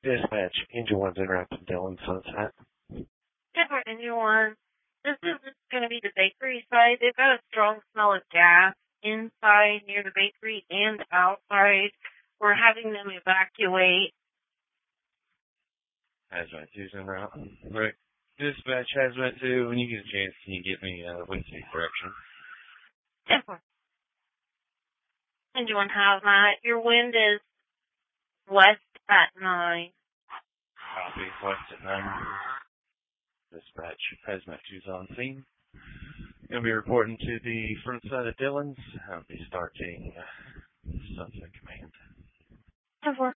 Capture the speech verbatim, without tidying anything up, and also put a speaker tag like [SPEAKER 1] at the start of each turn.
[SPEAKER 1] Dispatch, Angel One's in Rapid Dillon Sunset.
[SPEAKER 2] Good morning, Angel One. This is going to be the bakery side. They've got a strong smell of gas inside near the bakery and outside. We're having them evacuate.
[SPEAKER 1] Hazmat two's en route. Right. Dispatch, Hazmat two, when you get a chance, can you get me uh, wind speed correction?
[SPEAKER 2] Definitely. Angel One Hazmat. Your wind is west at nine.
[SPEAKER 1] Copy, west at nine. Dispatch, Hazmat two's on scene. Gonna be reporting to the front side of Dillon's. I'll be starting uh, Sunset Command.
[SPEAKER 2] Definitely.